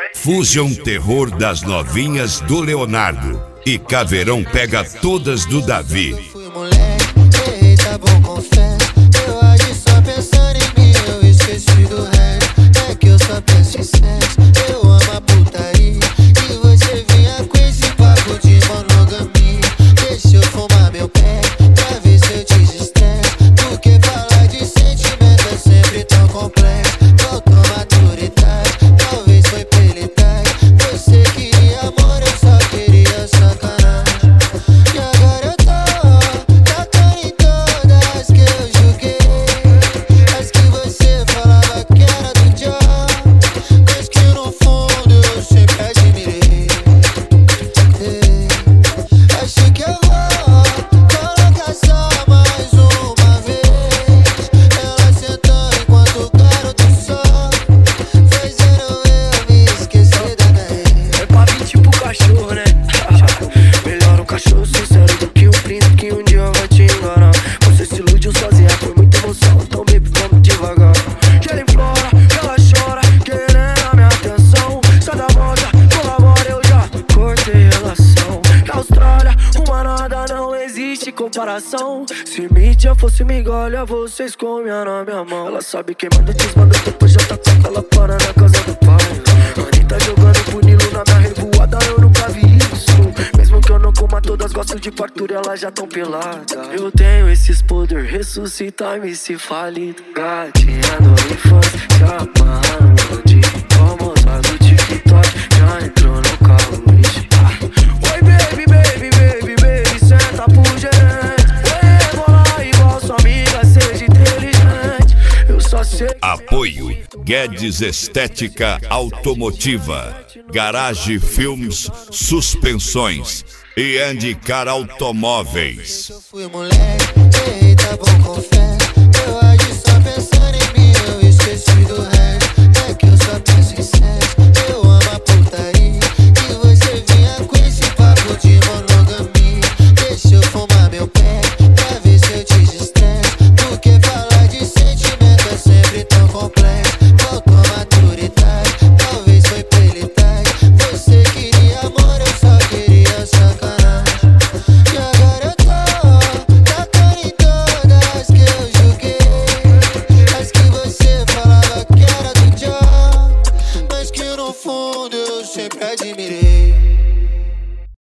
Fusion Terror das Novinhas do Leonardo e Caveirão pega todas do Davi. Eu fui moleque, ei, tá bom, confesso. Eu agi só pensando em mim, eu esqueci do resto. É que eu só penso em sexo, eu amo a putaria. E você vinha com esse papo de monogamia. Deixa eu fumar meu pé, pra ver se eu desestresso. Porque falar de sentimento é sempre tão complexo. Faltou maturidade, talvez foi pela idade. Você queria amor, eu só queria sacanagem. E agora eu tô tacando em todas que eu julguei. As que você falava que era do diabo, mas que no fundo eu sempre admirei. Acho que eu vou colocar só mais uma vez. Ela sentando enquanto o garoto sobe, fazendo eu me esquecer da lei. É pra vir tipo cachorro, né? Melhor um cachorro sincero do que um príncipe que um dia vai te enganar. Você se iludiu sozinha, foi muita emoção, então baby, vamos devagar. Que ela implora, que ela chora, querendo a minha atenção. Sai da volta, colabora, eu já cortei relação. Na Austrália, uma nada, não existe comparação. Se mídia fosse migalha, vocês comiam na minha mão. Ela sabe quem manda, desmanda, depois já tá com ela para na casa do pai. Anitta jogando punilo na minha revoada, eu nunca vi isso. Mesmo que eu não coma todas, gosto de fartura, elas já tão pelada. Eu tenho esses poder, ressuscitar me se falido. Gatinha do infância, se amarra no monte. Famosa do TikTok, já entrou no carro, ixi. Oi baby, baby, baby, baby, senta pro gerente. Oi, bola igual sua amiga, seja inteligente. Eu só sei. Apoio Guedes Estética Automotiva, Garage Filmes Suspensões e Andicar Automóveis. Eu fui moleque, ei, tá bom, confesso.